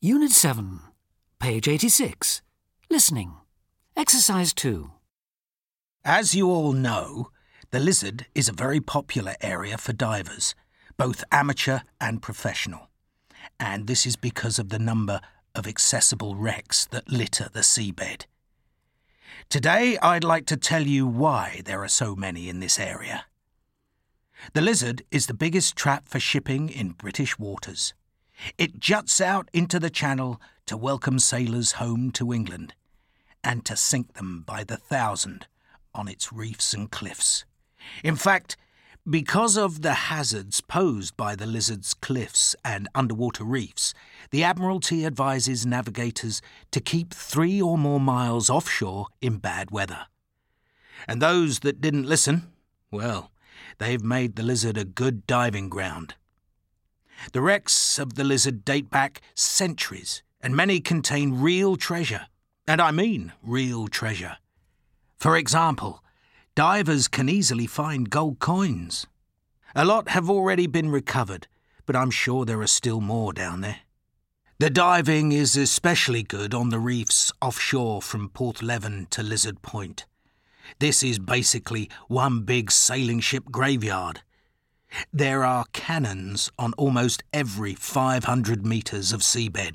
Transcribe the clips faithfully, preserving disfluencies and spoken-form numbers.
Unit seven, page eighty-six. Listening. Exercise two. As you all know, the Lizard is a very popular area for divers, both amateur and professional. And this is because of the number of accessible wrecks that litter the seabed. Today, I'd like to tell you why there are so many in this area. The Lizard is the biggest trap for shipping in British waters. It juts out into the Channel to welcome sailors home to England and to sink them by the thousand on its reefs and cliffs. In fact, because of the hazards posed by the Lizard's cliffs and underwater reefs, the Admiralty advises navigators to keep three or more miles offshore in bad weather. And those that didn't listen, well, they've made the Lizard a good diving ground. The wrecks of the Lizard date back centuries, and many contain real treasure. And I mean real treasure. For example, divers can easily find gold coins. A lot have already been recovered, but I'm sure there are still more down there. The diving is especially good on the reefs offshore from Porthleven to Lizard Point. This is basically one big sailing ship graveyard. There are cannons on almost every five hundred metres of seabed.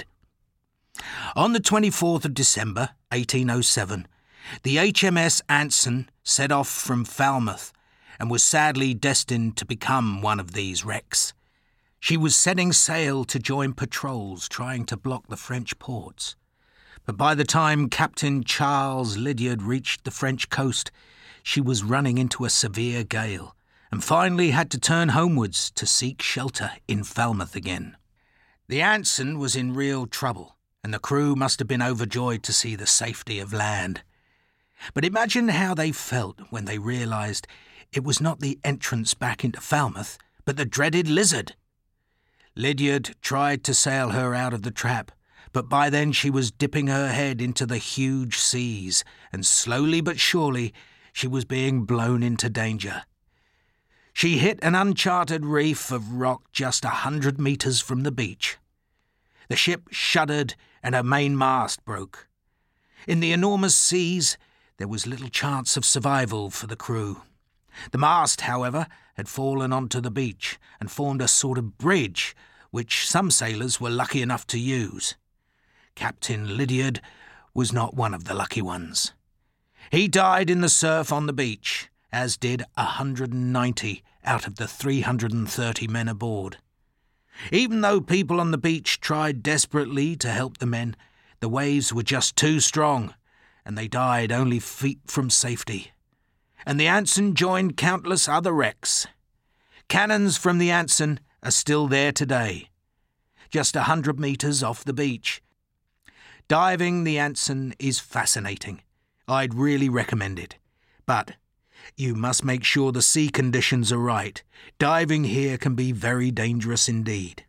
On the twenty-fourth of December, eighteen oh seven, the H M S Anson set off from Falmouth and was sadly destined to become one of these wrecks. She was setting sail to join patrols trying to block the French ports. But by the time Captain Charles Lydiard reached the French coast, she was running into a severe gale and finally had to turn homewards to seek shelter in Falmouth again. The Anson was in real trouble, and the crew must have been overjoyed to see the safety of land. But imagine how they felt when they realised it was not the entrance back into Falmouth, but the dreaded Lizard. Lydiard tried to sail her out of the trap, but by then she was dipping her head into the huge seas, and slowly but surely she was being blown into danger. She hit an uncharted reef of rock just a hundred metres from the beach. The ship shuddered and her main mast broke. In the enormous seas, there was little chance of survival for the crew. The mast, however, had fallen onto the beach and formed a sort of bridge, which some sailors were lucky enough to use. Captain Lydiard was not one of the lucky ones. He died in the surf on the beach, as did one hundred ninety out of the three hundred thirty men aboard. Even though people on the beach tried desperately to help the men, the waves were just too strong, and they died only feet from safety. And the Anson joined countless other wrecks. Cannons from the Anson are still there today, just a hundred metres off the beach. Diving the Anson is fascinating. I'd really recommend it. But you must make sure the sea conditions are right. Diving here can be very dangerous indeed.